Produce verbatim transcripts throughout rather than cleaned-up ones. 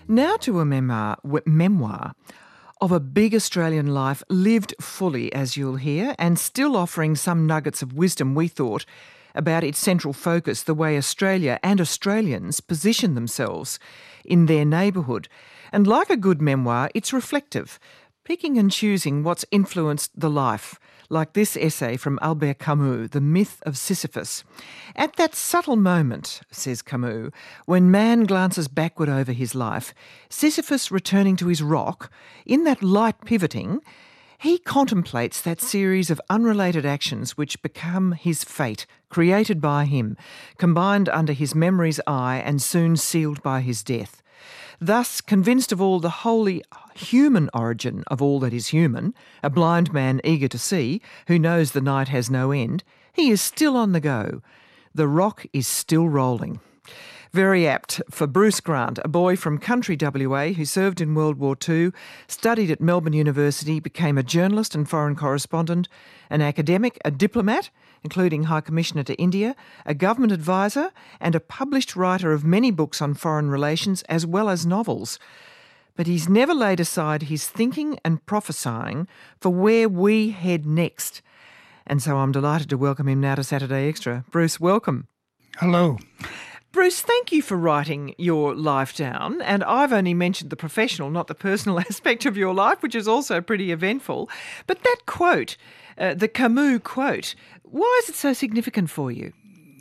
Now to a memoir, w- memoir of a big Australian life lived fully, as you'll hear, and still offering some nuggets of wisdom, we thought, about its central focus, the way Australia and Australians position themselves in their neighbourhood. And like a good memoir, it's reflective, picking and choosing what's influenced the life, like this essay from Albert Camus, The Myth of Sisyphus. At that subtle moment, says Camus, when man glances backward over his life, Sisyphus returning to his rock, in that light pivoting, he contemplates that series of unrelated actions which become his fate, created by him, combined under his memory's eye and soon sealed by his death. Thus, convinced of all the wholly human origin of all that is human, a blind man eager to see, who knows the night has no end, he is still on the go. The rock is still rolling. Very apt for Bruce Grant, a boy from country W A who served in World War Two, studied at Melbourne University, became a journalist and foreign correspondent, an academic, a diplomat, including High Commissioner to India, a government advisor, and a published writer of many books on foreign relations as well as novels. But he's never laid aside his thinking and prophesying for where we head next. And so I'm delighted to welcome him now to Saturday Extra. Bruce, welcome. Hello. Bruce, thank you for writing your life down. And I've only mentioned the professional, not the personal aspect of your life, which is also pretty eventful. But that quote, uh, the Camus quote, why is it so significant for you?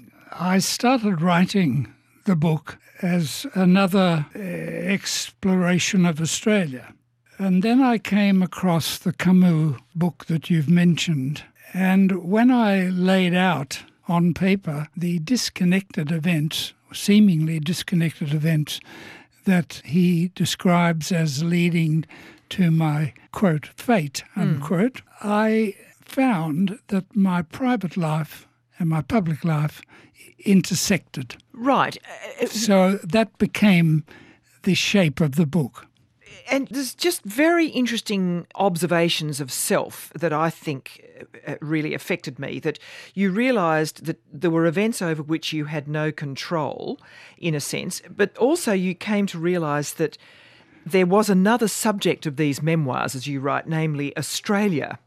I started writing the book as another uh, exploration of Australia. And then I came across the Camus book that you've mentioned. And when I laid out on paper the disconnected events, seemingly disconnected events that he describes as leading to my, quote, fate, unquote, mm. I found that my private life and my public life intersected. Right. So that became the shape of the book. And there's just very interesting observations of self that I think really affected me, that you realised that there were events over which you had no control, in a sense, but also you came to realise that there was another subject of these memoirs, as you write, namely Australia.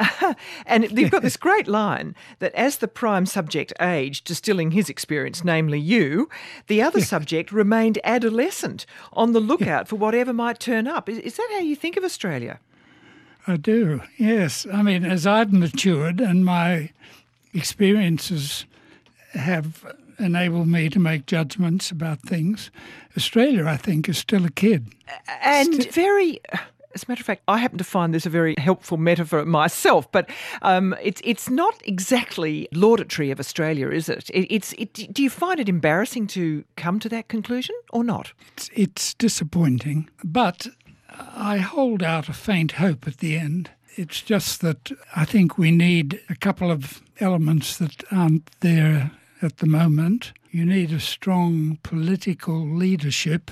And you've got this great line that as the prime subject aged, distilling his experience, namely you, the other subject remained adolescent, on the lookout for whatever might turn up. Is, is that how you think of Australia? I do, yes. I mean, as I've matured and my experiences have enabled me to make judgments about things, Australia, I think, is still a kid. And St- very... As a matter of fact, I happen to find this a very helpful metaphor myself, but um, it's it's not exactly laudatory of Australia, is it? it it's it, do you find it embarrassing to come to that conclusion or not? It's, it's disappointing, but I hold out a faint hope at the end. It's just that I think we need a couple of elements that aren't there at the moment. You need a strong political leadership,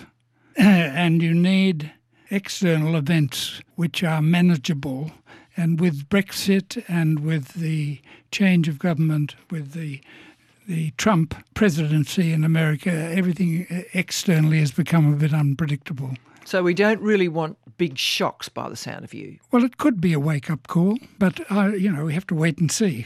and you need external events which are manageable. And with Brexit and with the change of government, with the the Trump presidency in America, everything externally has become a bit unpredictable. So we don't really want big shocks by the sound of you. Well, it could be a wake-up call, but, uh, you know, we have to wait and see.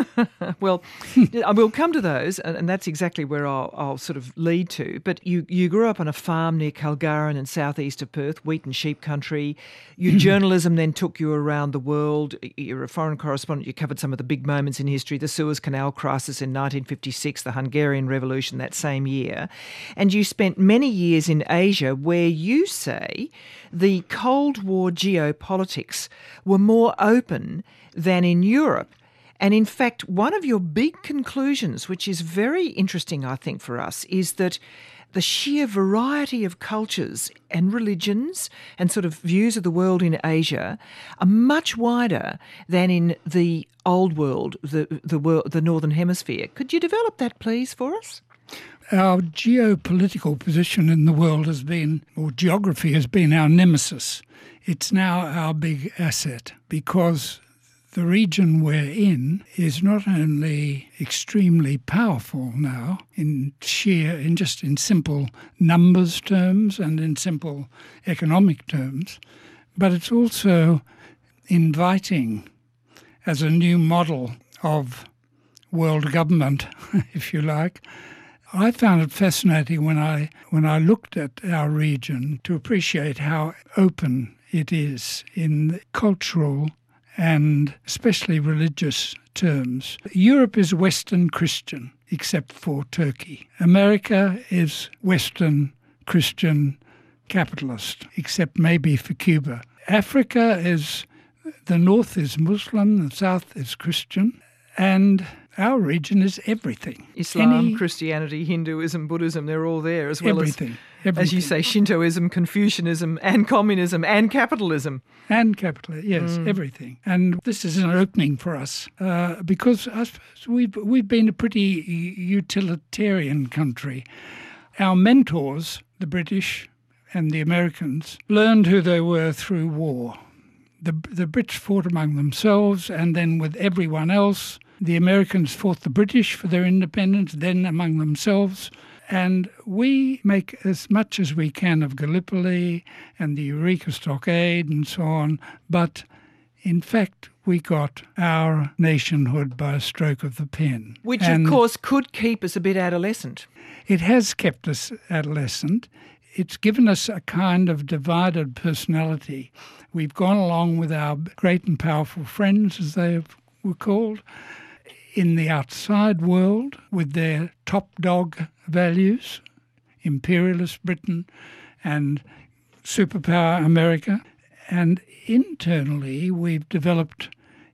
Well, we'll come to those, and that's exactly where I'll, I'll sort of lead to. But you, you grew up on a farm near Kilgarran in southeast of Perth, wheat and sheep country. Your journalism then took you around the world. You're a foreign correspondent. You covered some of the big moments in history, the Suez Canal crisis in nineteen fifty-six, the Hungarian Revolution that same year. And you spent many years in Asia where you say the Cold War geopolitics were more open than in Europe. And in fact, one of your big conclusions, which is very interesting, I think, for us, is that the sheer variety of cultures and religions and sort of views of the world in Asia are much wider than in the old world, the the world, the Northern Hemisphere. Could you develop that, please, for us? Our geopolitical position in the world has been, or geography has been our nemesis. It's now our big asset because the region we're in is not only extremely powerful now in sheer, in just in simple numbers terms and in simple economic terms, but it's also inviting as a new model of world government, if you like. I found it fascinating when I when I looked at our region to appreciate how open it is in cultural and especially religious terms. Europe is Western Christian, except for Turkey. America is Western Christian capitalist, except maybe for Cuba. Africa is, the north is Muslim, the south is Christian, and our region is everything. Islam, Any, Christianity, Hinduism, Buddhism, they're all there, as well everything, as, everything. as you say, Shintoism, Confucianism and communism and capitalism. And capitalism, yes, mm. everything. And this is an opening for us uh, because I suppose we've, we've been a pretty utilitarian country. Our mentors, the British and the Americans, learned who they were through war. The, the Brits fought among themselves and then with everyone else. The Americans fought the British for their independence, then among themselves. And we make as much as we can of Gallipoli and the Eureka Stockade and so on, but in fact we got our nationhood by a stroke of the pen. Which, and of course, could keep us a bit adolescent. It has kept us adolescent. It's given us a kind of divided personality. We've gone along with our great and powerful friends, as they were called, in the outside world with their top dog values, imperialist Britain and superpower America. And internally, we've developed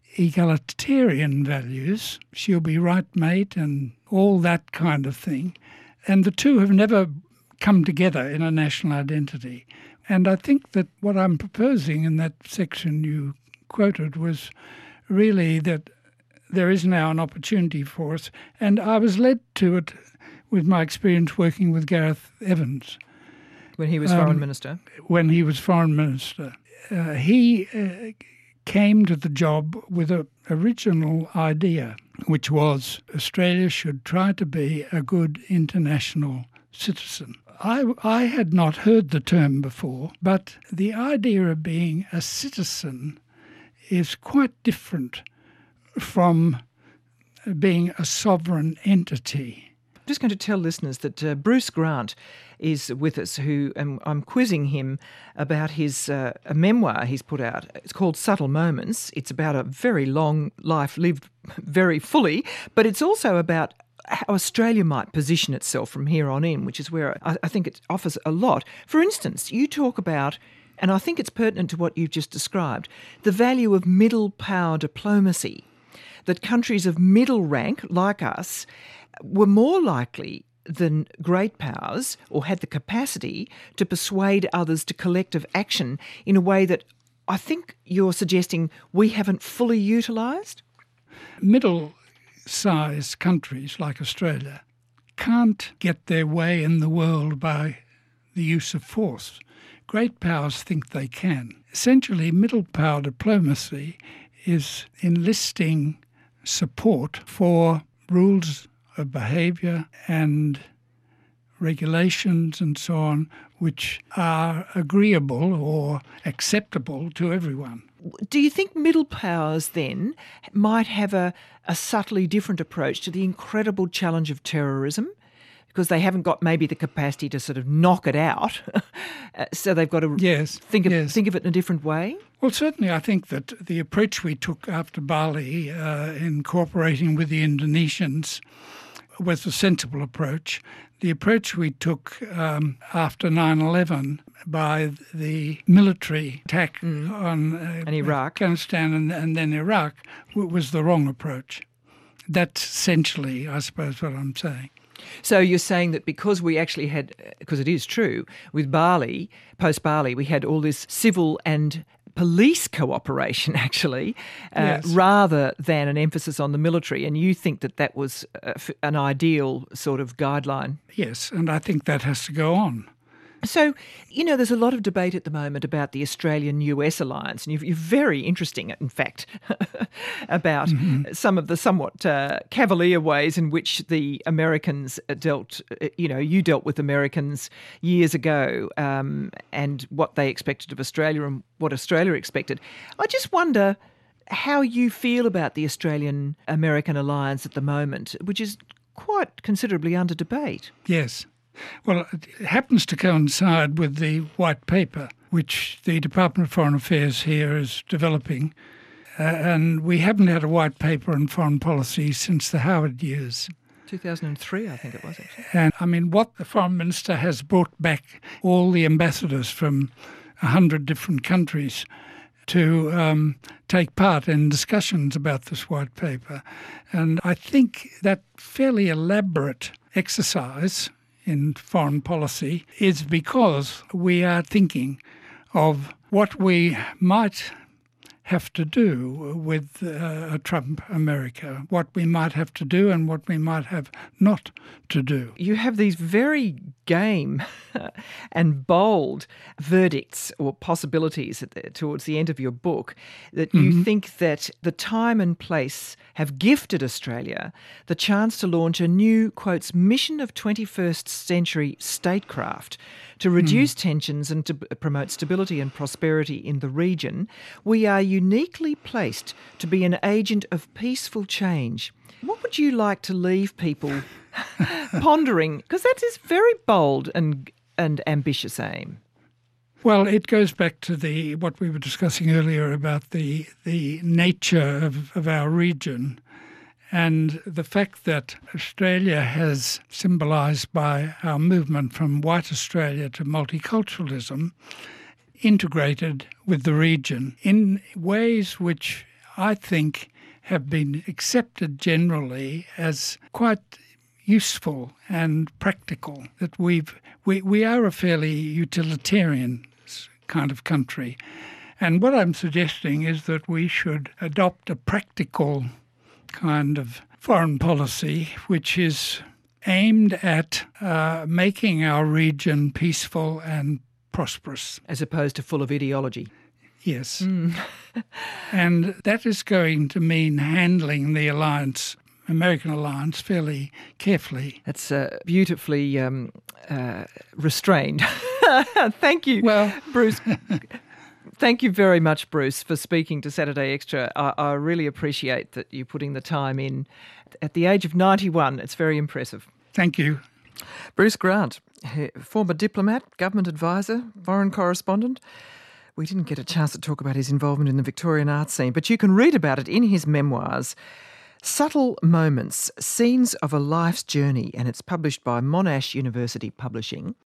egalitarian values, she'll be right, mate, and all that kind of thing. And the two have never come together in a national identity. And I think that what I'm proposing in that section you quoted was really that there is now an opportunity for us. And I was led to it with my experience working with Gareth Evans. When he was um, Foreign Minister? When he was Foreign Minister. Uh, he uh, came to the job with an original idea, which was Australia should try to be a good international citizen. I, I had not heard the term before, but the idea of being a citizen is quite different from being a sovereign entity. I'm just going to tell listeners that uh, Bruce Grant is with us, who um, I'm quizzing him about his uh, a memoir he's put out. It's called Subtle Moments. It's about a very long life lived very fully, but it's also about how Australia might position itself from here on in, which is where I, I think it offers a lot. For instance, you talk about, and I think it's pertinent to what you've just described, the value of middle power diplomacy, that countries of middle rank, like us, were more likely than great powers, or had the capacity to persuade others to collective action in a way that I think you're suggesting we haven't fully utilised? Middle-sized countries like Australia can't get their way in the world by the use of force. Great powers think they can. Essentially, middle power diplomacy is enlisting support for rules of behaviour and regulations and so on, which are agreeable or acceptable to everyone. Do you think middle powers then might have a, a subtly different approach to the incredible challenge of terrorism? Because they haven't got maybe the capacity to sort of knock it out, so they've got to yes, think of yes. think of it in a different way? Well, certainly I think that the approach we took after Bali uh, in cooperating with the Indonesians was a sensible approach. The approach we took um, after nine eleven by the military attack mm. on uh, and Iraq. Afghanistan and, and then Iraq was the wrong approach. That's essentially, I suppose, what I'm saying. So you're saying that because we actually had, because it is true, with Bali, post-Bali, we had all this civil and police cooperation, actually, uh, yes. rather than an emphasis on the military. And you think that that was uh, an ideal sort of guideline? Yes, and I think that has to go on. So, you know, there's a lot of debate at the moment about the Australian-U S alliance, and you're, you're very interesting, in fact, about Mm-hmm. some of the somewhat uh, cavalier ways in which the Americans dealt, uh, you know, you dealt with Americans years ago, um, and what they expected of Australia and what Australia expected. I just wonder how you feel about the Australian-American alliance at the moment, which is quite considerably under debate. Yes. Well, it happens to coincide with the white paper, which the Department of Foreign Affairs here is developing. Uh, and we haven't had a white paper on foreign policy since the Howard years. two thousand three, I think it was, actually. And I mean, what the Foreign Minister has brought back all the ambassadors from a hundred different countries to um, take part in discussions about this white paper. And I think that fairly elaborate exercise in foreign policy is because we are thinking of what we might have to do with uh, a Trump America, what we might have to do and what we might have not to do. You have these very game and bold verdicts or possibilities at the, towards the end of your book that you Mm-hmm. think that the time and place have gifted Australia the chance to launch a new, quotes, mission of twenty-first century statecraft to reduce tensions and to promote stability and prosperity in the region. We are uniquely placed to be an agent of peaceful change. What would you like to leave people pondering? Because that is very bold and and ambitious aim. Well, it goes back to the what we were discussing earlier about the the nature of, of our region and the fact that Australia has symbolised by our movement from white Australia to multiculturalism integrated with the region in ways which I think have been accepted generally as quite useful and practical, that we've we, we are a fairly utilitarian kind of country. And what I'm suggesting is that we should adopt a practical kind of foreign policy which is aimed at uh, making our region peaceful and prosperous. As opposed to full of ideology. Yes. Mm. And that is going to mean handling the alliance, American alliance, fairly carefully. That's uh, beautifully um, uh, restrained. Thank you, well, Bruce. Thank you very much, Bruce, for speaking to Saturday Extra. I, I really appreciate that you're putting the time in. At the age of ninety-one, it's very impressive. Thank you. Bruce Grant, former diplomat, government advisor, foreign correspondent. We didn't get a chance to talk about his involvement in the Victorian art scene, but you can read about it in his memoirs, Subtle Moments, Scenes of a Life's Journey, and it's published by Monash University Publishing.